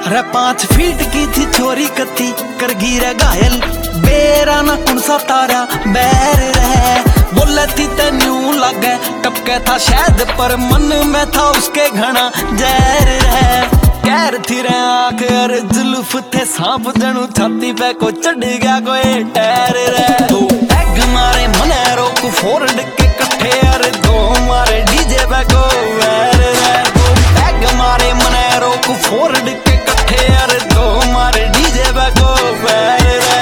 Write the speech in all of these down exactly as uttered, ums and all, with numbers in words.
अरे पांच फीट की थी छोरी कत्ती कर गिरा घायल, बेरा ना कौन सा तारा बैर रहे। बोले थी तेन्यू लागे टपके था शायद, पर मन में था उसके घना जहर रहे। कैर थी रे आंख और जुल्फ थे सांप, जनू छाती पे को चढ़ गया कोई टैर रहे। दो पैग मारे मने रोक फोर्ड के कट्ठे, अरे दो मारे डीजे पे को वैर रहे। दो पैग मारे मने रोक फोर्ड के कट्ठे, अरे दो मारे डीजे पे को वैर रहे।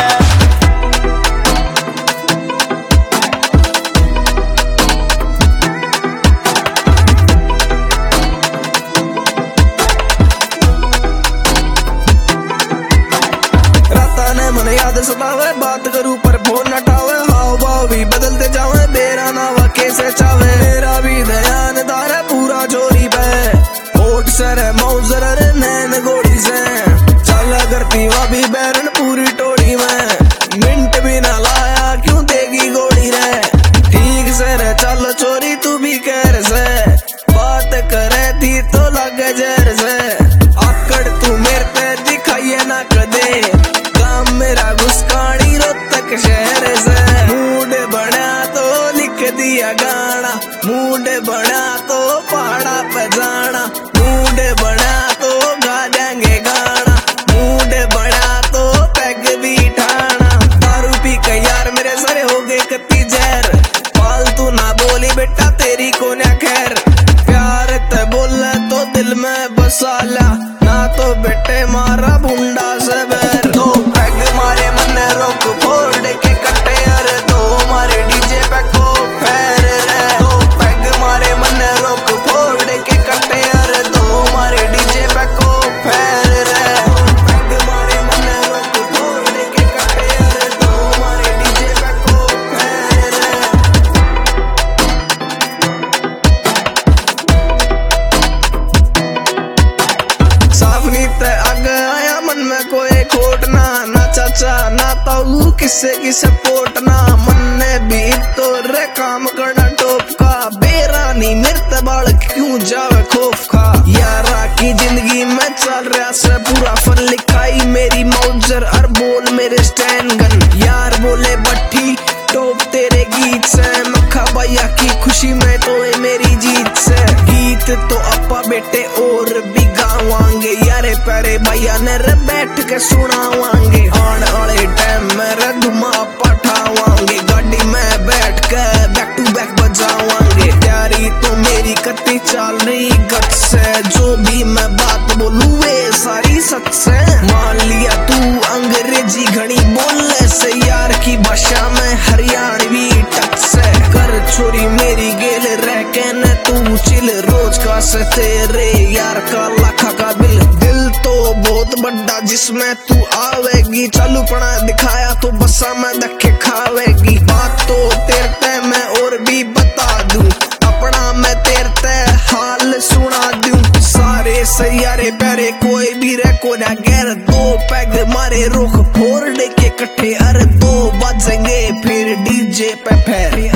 मन याद सतावे, बात करूं पर फोन न उठावे, हाव भाव भी बदलते जावे, मेरा नावा कैसे चावे। मेरा भी ध्यान दार है पूरा चोरी पे, होठ सर है मौजर रे नैन गोड़ी से, चला करती वह भी बैरन पूरी टोड़ी में। मिनट भी ना लाया क्यों देगी गोड़ी रे, ठीक से रे चल चोरी तू भी कैर से, बात करे थी तो लगे जहर से। आकड़ तू मेरे पे दिखाइए ना कदे, मेरा घुसकानी रोहतक शहर से। मूड बना तो लिख दिया गाना, मूड बना तो पहाड़ा पे जाना, मूड बना तो गा देंगे गाना, मूड बना तो पैग भी ठाना। दारू पी के यार मेरे सरे हो गए कत्ती जहर, फालतू ना बोली बेटा तेरी को ना खैर। प्यार ते बोले तो दिल में बसा ला, ना तो बेटे मारा भुंडा से बैर। दो पैग मारे मन्ने रोक फोड़ के कट्टे, अरे दो मारे डीजे पे को फेर रे। दो पैग मारे मन्ने रोक फोड़ के कट्टे, अरे दो मारे डीजे पे को फेर रे। पैग मारे मन्ने रोक फोड़ के कट्टे, अरे दो मारे डीजे पे को फेर रे। साफ नीत आगे आया मन में कोई खोट ना, ना चाचा ना ताऊ किसे की सपोर्ट ना। मन ने भी तो रे काम करना टोप का, बेरानी मिर्त बाल क्यों जावे खौफ खा। यारा की जिंदगी में चल रहा से पूरा फन लिखाई, मेरी मौजर और बोल मेरे स्टैंड गन। यार बोले बट्टी टोप तेरे गीत से, मक्खा भैया की खुशी में तो है मेरी जीत से। गीत तो अपा बेटे और भी गावांगे, यारे प्यारे भैया ने रे बैठ के सुनावांगे। आने वाले टाइम में रे धुमा पठावांगे, गाड़ी में बैठ के बैक टू बैक बजावांगे। प्यारी तो मेरी कत्ती चल रही गट से, जो भी मैं बात बोलूं वे सारी सच से। मान लिया तू अंग्रेजी घड़ी बोलने से, यार की भाषा में हरियाणवी टच से। कर छोरी मेरी गेल रह के न तू चिल, रोज का से तेरे यार का लाखा का बिल। दिल तो बहुत बड़ा जिसमें तू आवेगी, चालू पड़ा दिखाया तो बसा में धक्के खावेगी। बात तो तेरे मैं और भी बता दूं, अपना मैं तेरे हाल सुना दूं। सारे सैयारे प्यारे कोई भी रे को ना गैर, दो पैग मारे रोक फोड़ के कट्ठे, अरे दो बजेंगे फिर डीजे पे फेर।